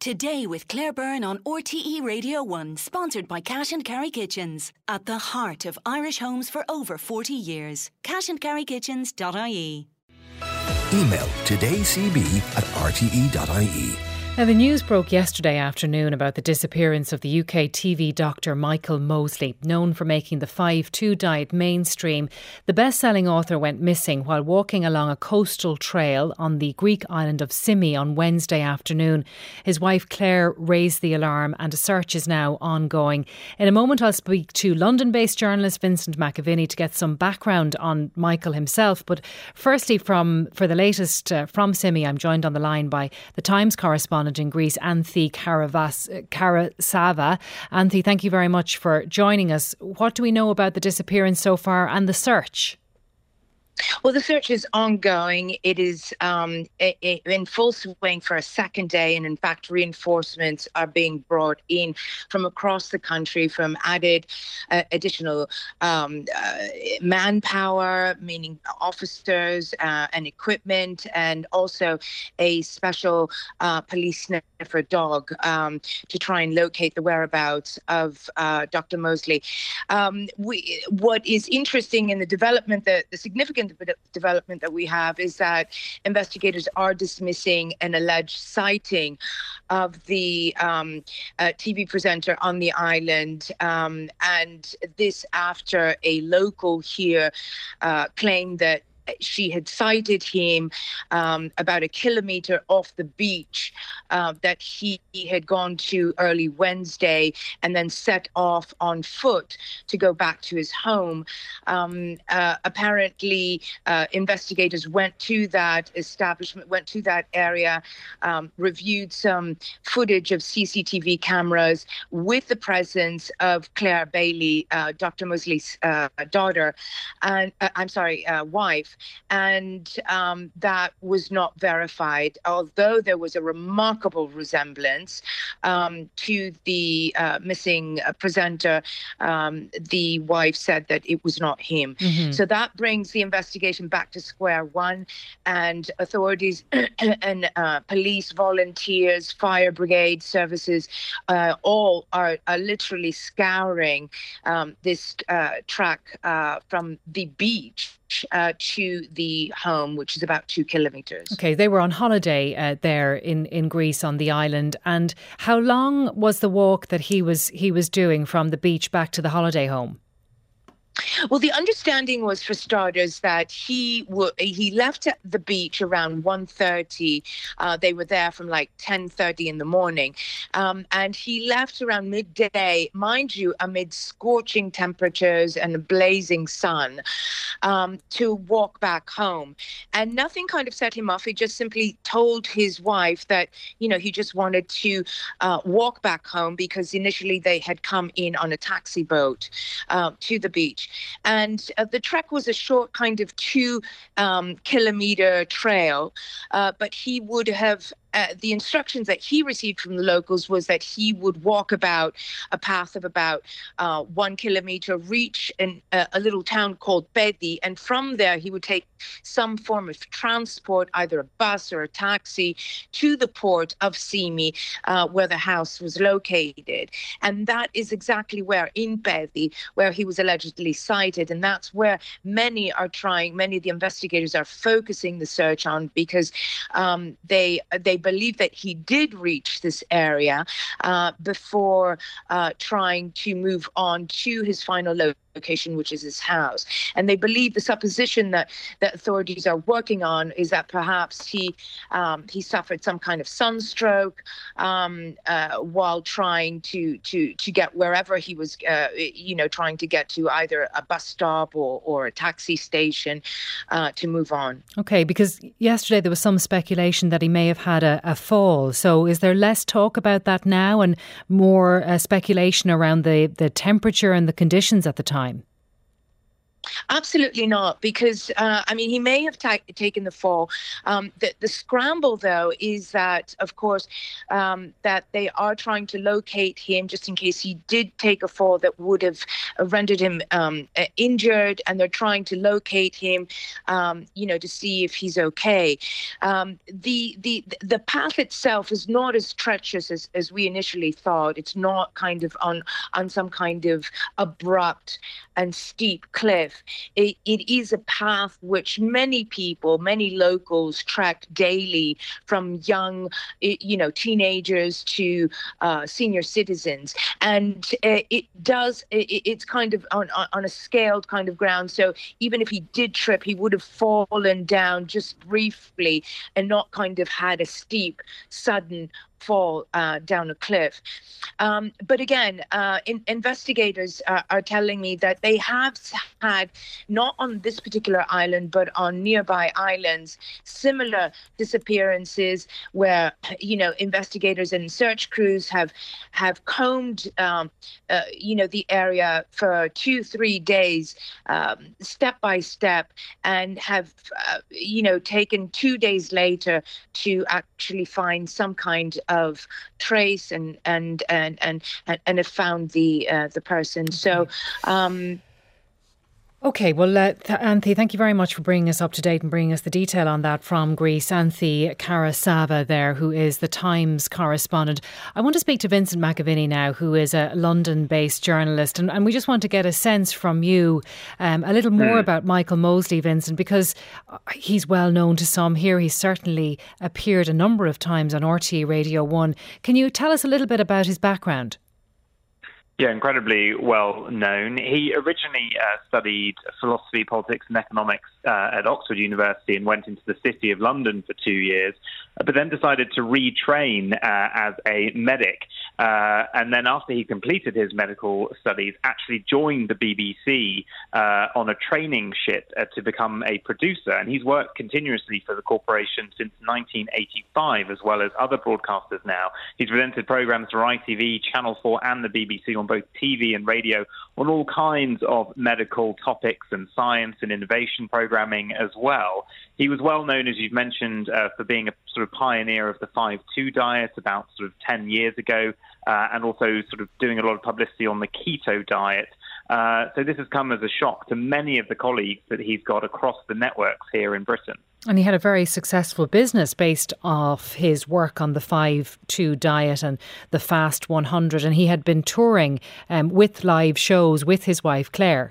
Today with Claire Byrne on RTE Radio 1, sponsored by Cash and Carry Kitchens. At the heart of Irish homes for over 40 years. cashandcarrykitchens.ie. Email todaycb@rte.ie. Now, the news broke yesterday afternoon about the disappearance of the UK TV doctor Michael Mosley, known for making the 5-2 diet mainstream. The best-selling author went missing while walking along a coastal trail on the Greek island of Symi on Wednesday afternoon. His wife Claire raised the alarm and a search is now ongoing. In a moment I'll speak to London-based journalist Vincent McAviney to get some background on Michael himself. But firstly, for the latest from Symi, I'm joined on the line by the Times correspondent in Greece, Anthi Karasava. Anthi, thank you very much for joining us. What do we know about the disappearance so far and the search? Well, the search is ongoing. It is in full swing for a second day. And in fact, reinforcements are being brought in from across the country, from additional manpower, meaning officers and equipment, and also a special police sniffer dog to try and locate the whereabouts of Dr. Mosley. What is interesting in the development, the significant development that we have, is that investigators are dismissing an alleged sighting of the TV presenter on the island, and this after a local here claimed that she had sighted him about a kilometre off the beach that he had gone to early Wednesday and then set off on foot to go back to his home. Apparently, investigators went to that establishment, went to that area, reviewed some footage of CCTV cameras with the presence of Claire Bailey, Dr. Mosley's daughter, and wife. And that was not verified, although there was a remarkable resemblance to the missing presenter. The wife said that it was not him. Mm-hmm. So that brings the investigation back to square one, and authorities and police, volunteers, fire brigade services, all are literally scouring this track from the beach to the home, which is about 2 kilometres. Okay, they were on holiday there in Greece on the island. And how long was the walk that he was doing from the beach back to the holiday home? Well, the understanding was, for starters, that he left at the beach around 1:30. They were there from like 10:30 in the morning. And he left around midday, mind you, amid scorching temperatures and a blazing sun, to walk back home. And nothing kind of set him off. He just simply told his wife that, he just wanted to walk back home, because initially they had come in on a taxi boat to the beach. And the trek was a short kind of 2 kilometre trail, but he would have the instructions that he received from the locals was that he would walk about a path of about 1 kilometre, reach a little town called Pedi, and from there he would take some form of transport, either a bus or a taxi, to the port of Symi, where the house was located. And that is exactly where, in Pedi, where he was allegedly sighted, and that's where many of the investigators are focusing the search on, because they believe that he did reach this area before trying to move on to his final location, which is his house. And they believe the supposition that authorities are working on is that perhaps he suffered some kind of sunstroke while trying to get wherever he was, trying to get to either a bus stop or a taxi station to move on. Okay, because yesterday there was some speculation that he may have had a fall. So is there less talk about that now and more speculation around the temperature and the conditions at the time? Absolutely not, because he may have taken the fall. The scramble, though, is that, of course, that they are trying to locate him just in case he did take a fall that would have rendered him injured, and they're trying to locate him, to see if he's okay. The path itself is not as treacherous as we initially thought. It's not kind of on some kind of abrupt and steep cliff. It is a path which many people, many locals trek daily, from young, teenagers to senior citizens. And it's kind of on a scaled kind of ground. So even if he did trip, he would have fallen down just briefly and not kind of had a steep, sudden fall down a cliff. But again, investigators are telling me that they have had, not on this particular island, but on nearby islands, similar disappearances where, investigators and search crews have combed, the area for 2-3 days, step by step, and have, taken 2 days later to actually find some kind of trace and have found the person. So Okay, well, Anthony, thank you very much for bringing us up to date and bringing us the detail on that from Greece. Anthony Karasava there, who is the Times correspondent. I want to speak to Vincent McAviney now, who is a London-based journalist. And we just want to get a sense from you a little more about Michael Mosley, Vincent, because he's well known to some here. He's certainly appeared a number of times on RTE Radio 1. Can you tell us a little bit about his background? Yeah, incredibly well known. He originally studied philosophy, politics and economics at Oxford University and went into the City of London for 2 years, but then decided to retrain as a medic. And then after he completed his medical studies, actually joined the BBC on a training ship to become a producer. And he's worked continuously for the corporation since 1985, as well as other broadcasters now. He's presented programmes for ITV, Channel 4 and the BBC on both TV and radio on all kinds of medical topics and science and innovation programming as well. He was well known, as you've mentioned, for being a sort of pioneer of the 5-2 diet about sort of 10 years ago, and also sort of doing a lot of publicity on the keto diet. So this has come as a shock to many of the colleagues that he's got across the networks here in Britain. And he had a very successful business based off his work on the 5-2 diet and the Fast 100. And he had been touring with live shows with his wife, Claire.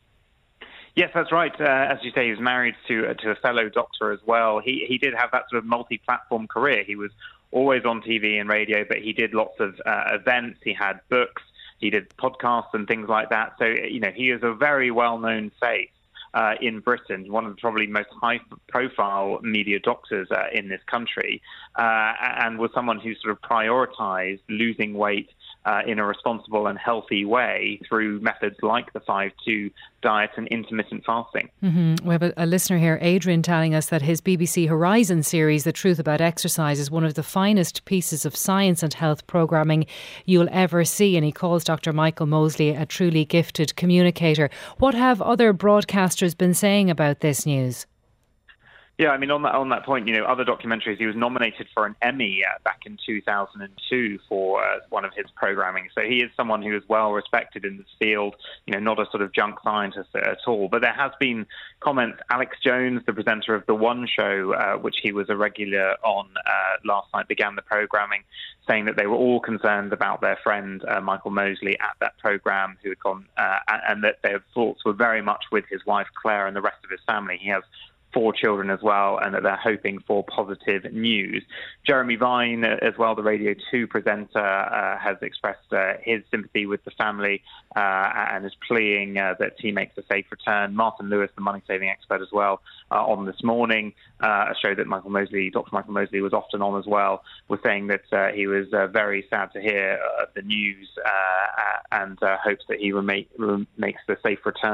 Yes, that's right. As you say, he was married to a fellow doctor as well. He did have that sort of multi-platform career. He was always on TV and radio, but he did lots of events. He had books. He did podcasts and things like that. So, he is a very well-known face in Britain, one of the probably most high-profile media doctors in this country, and was someone who sort of prioritised losing weight in a responsible and healthy way through methods like the 5-2 diet and intermittent fasting. Mm-hmm. We have a listener here, Adrian, telling us that his BBC Horizon series, The Truth About Exercise, is one of the finest pieces of science and health programming you'll ever see. And he calls Dr. Michael Mosley a truly gifted communicator. What have other broadcasters been saying about this news? Yeah, on that point, other documentaries, he was nominated for an Emmy back in 2002 for one of his programming. So he is someone who is well respected in this field, not a sort of junk scientist at all. But there has been comments. Alex Jones, the presenter of The One Show, which he was a regular on last night, began the programming, saying that they were all concerned about their friend Michael Mosley at that programme, who had gone, and that their thoughts were very much with his wife Claire and the rest of his family. He has 4 children as well, and that they're hoping for positive news. Jeremy Vine, as well, the Radio 2 presenter, has expressed his sympathy with the family and is pleading that he makes a safe return. Martin Lewis, the money-saving expert as well, on This Morning, a show that Dr. Michael Mosley was often on as well, was saying that he was very sad to hear the news and hopes that he makes the safe return.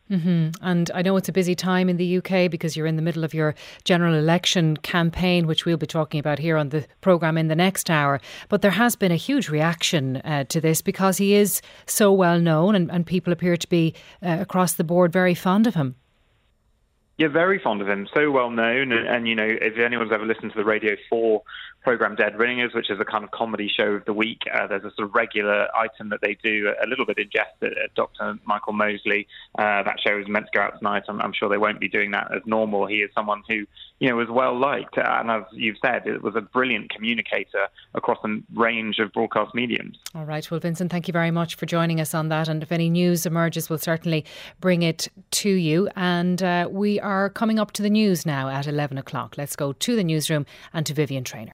And I know it's a busy time in the UK because you're in the middle of your general election campaign, which we'll be talking about here on the programme in the next hour. But there has been a huge reaction to this because he is so well known and people appear to be across the board very fond of him. Yeah, very fond of him. So well known. And, you know, if anyone's ever listened to the Radio 4 program Dead Ringers, which is a kind of comedy show of the week, there's a sort of regular item that they do, a little bit in jest, at Dr. Michael Mosley. That show is meant to go out tonight. I'm sure they won't be doing that as normal. He is someone who, you know, was well liked. And as you've said, it was a brilliant communicator across a range of broadcast mediums. All right. Well, Vincent, thank you very much for joining us on that. And if any news emerges, we'll certainly bring it to you. And we are coming up to the news now at 11 o'clock. Let's go to the newsroom and to Vivian Traynor.